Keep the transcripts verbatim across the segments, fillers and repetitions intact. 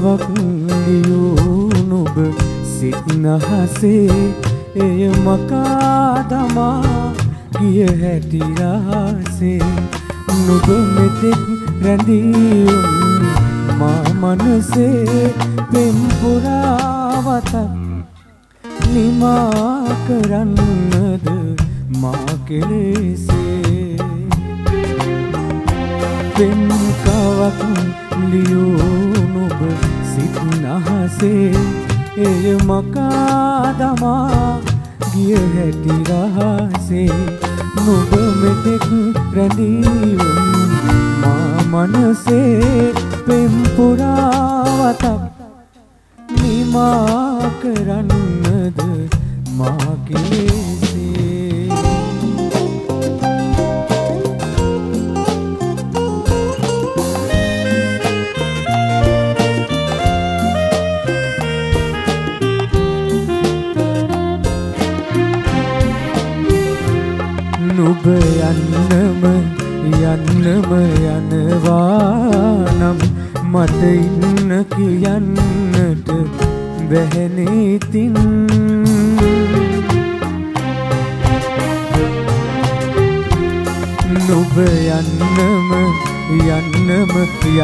කවක් ලියූ නුඹ සිත් නහසේ එය මකා දමා ගිය හැටි රහසේ නුඹ මෙතෙක් රැඳී මා මනසේ පෙම් පුරාවතක් නිමා කරන්නද මා කෙලෙසේ පෙම් කවක් ලියූ නුඹ සිත් නහසේ එය මකා දමා ගිය හැටි රහසේ නුඹ මෙතෙක් රැඳී මා මනසේ පෙම් පුරාවතක් නිමා කරන්නද මා කෙලෙසේ නුඹ යන්නම යන්නම යනවා නම් මට ඉන්න කියන්නට බැහැනේ තින් නුඹ යන්නම යන්නම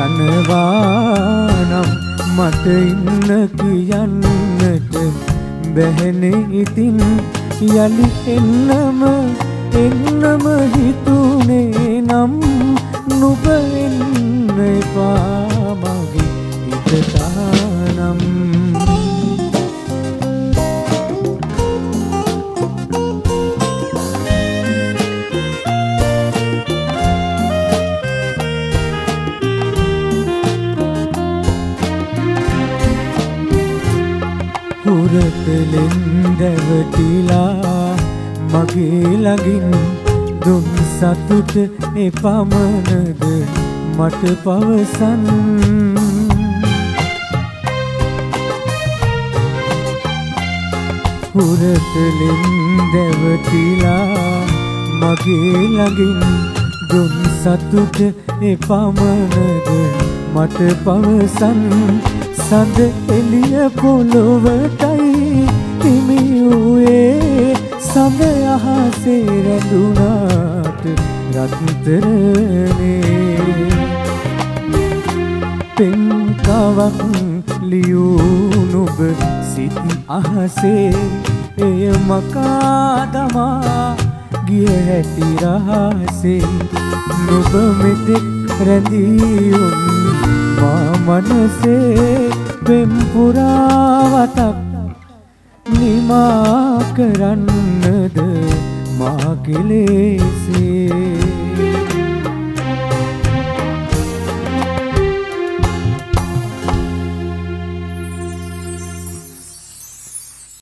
යනවා නම් මට ඉන්න කියන්නට බැහැනේ තින් යලි එන්නම එන්නම හිතුනේ නම් නුඹ එන්න එපා මගේ හිතටනම් හුරතලෙන් දැවටිලා මගේ ළඟින් දුන් සතුට එපමණද මට පවසන් හුරතලෙන් දැවටිලා මගේ ළඟින් දුන් සතුට එපමණද මට පවසන් සඳ එළිය පොළොවටයි හිමි වූයේ සඳ අහසේ රැඳුනාට රත්තරනේ පෙම් කවක් ලියූ නුඹ සිත් අහසේ එය මකා දමා ගිය හැටි රහසේ නුඹ මෙතෙක් රැඳී මා මනසේ පෙම් පුරාවතක් නිමා කරන්නද මා කෙලෙසේ